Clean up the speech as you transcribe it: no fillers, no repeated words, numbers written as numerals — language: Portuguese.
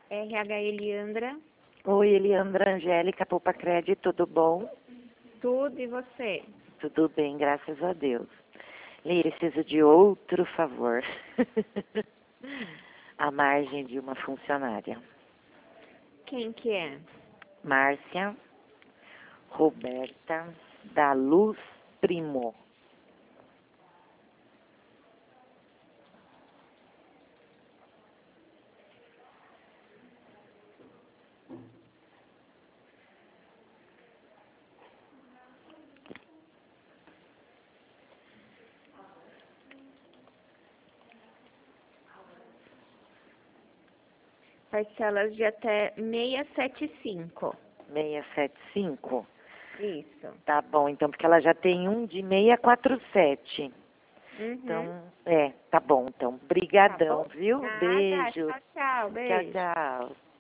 RH Eliandra, Oi, Eliandra Angélica, Poupa Crédito, tudo bom? tudo e você? Tudo bem, graças a Deus. Lê, preciso de outro favor. A margem de uma funcionária. Quem que é? Márcia Roberta da Luz Primo. Parcelas de até 675. 675? Isso. Tá bom, então, porque ela já tem um de 647. Uhum. Então, tá bom, então. Tá Brigadão, bom? viu? Nada. Beijo. Tchau, tchau. Tchau, Beijo. tchau.